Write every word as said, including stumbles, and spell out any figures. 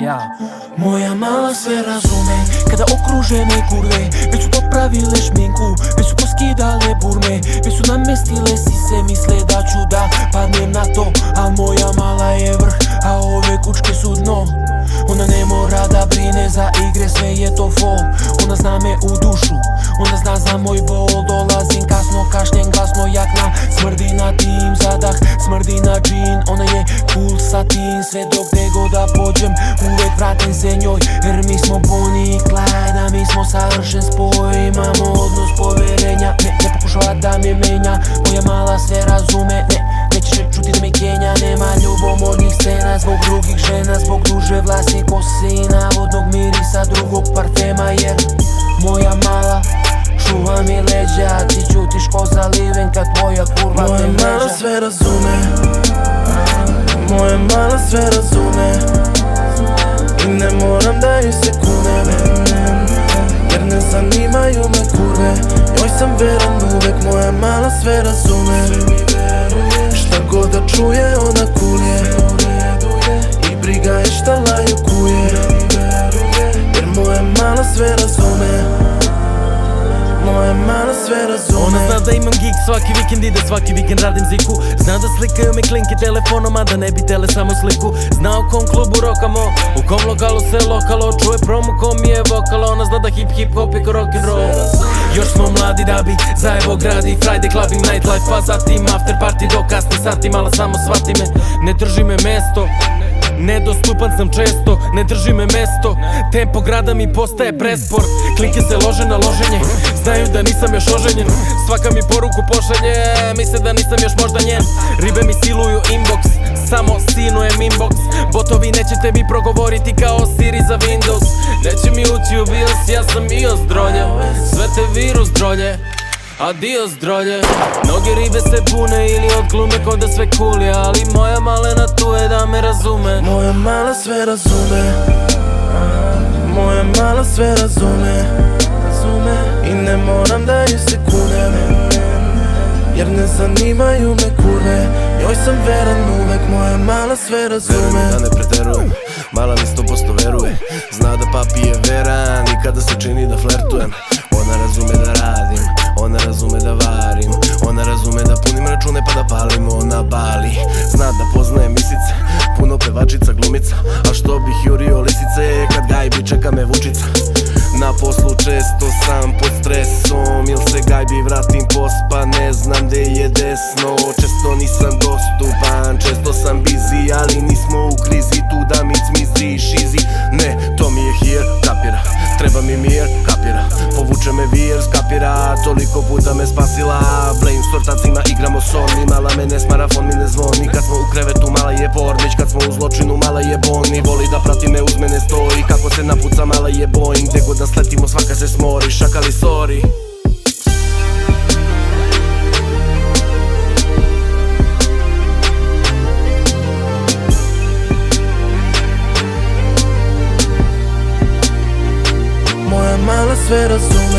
ja. Moja mala sve razume, kada okruže me kurve. Već su popravile šminku, već su poskidale burme, već su namestile sise, misle da ću da padnem na to. A moja mala je vrh, a ove kučke su dno. Ona ne mora da brine za igre, sve je to fol. Ona zna me u dušu, ona zna za moj bol. Dolazim kasno, kašnjem glasno jak na smrdi na tim zadah, smrdi na džin. Ona je cool sa tim, sve dok gde god da pođem uvek vratim se njoj. Jer mi smo Bonnie i Clyde, a mi smo savršen spoj. Imamo odnos poverenja, ne, ne pokušava da me menja. Moja mala sve razume, ne, nećeš čuti da me kenja. Nema ljubomornih scena zbog drugih žena, zbog duže vlasne kose i navodnog mirisa drugog parfema. Jer moja mala čuva mi leđa, ti ćutiš ko zaliven kad tvoja kurva te mreža. Moja mala sve razume, moja mala sve razume, i ne moram da joj se kunem, jer ne zanimaju me kurve. Joj sam veran uvek, moja mala sve razume. Šta god da čuje ona kulje, i briga je šta laju kuje. Jer moja mala sve razume, moja mala sve razume. Ona zna da imam gig svaki vikend i da svaki vikend radim ziku. Zna da slikaju mi klinke telefonom, a da ne bi tele samo sliku. Zna u kom klubu rokamo, u kom lokalu se lokalo. Čuje promo ko mi je vokalo. Ona zna da hip hip hop je ko rock'n'roll. Još smo mladi da bi zajevo gradi Friday clubbing, nightlife, pa zatim after party do kasni sati. Mala samo shvati me, ne drži me mesto, nedostupan sam često, ne drži me mesto. Tempo grada mi postaje prespor, klinke se lože na loženje, znaju da nisam još oženjen. Svaka mi poruku pošalje, misle da nisam još možda njen. Ribe mi siluju inbox, samo sinujem inbox. Botovi nećete mi progovoriti kao Siri za Windows. Neće mi ući u BIOS, ja sam iOS drolje. Sve te virus drolje, adios drolje. Mnoge ribe se pune ili od glume ko da sve cool, ali moja malena tu je da me razume. Moja mala sve razume, moja mala sve razume, i ne moram da joj se kunem, jer ne zanimaju me kurve. Joj sam veran uvek, moja mala sve razume. Veruj mi da ne preterujem, mala mi sto posto veruje. Zna da papi je veran i kada se čini da flertujem. Ona razume da radim, ona razume da varim, ona razume da punim račune pa da palimo na Bali. Zna da poznaje misice, puno pevačica glumica, a što bih jurio lisice kad gajbi čeka me vučica. Na poslu često sam pod stresom, il se gajbi vratim pospa, ne znam gde je desno. Često nisam dostupan, često sam busy, ali nismo u krizi tu da mi cmizdiš easy. Ne, to mi je here, kapira, treba mi mir, kapira, povuče me vir, skapira, toliko puta me spasila. Blame sortacima igramo Sony, mala me ne smara, fon mi ne zvoni. Kad smo u krevetu mala je Pornić, kad smo u zločinu mala je Bonnie. Voli da prati me, uz mene stoji, kako se napuca mala je Boeing. Gde god da sletimo svaka se smori, šakali sorry. Moja mala sve razume,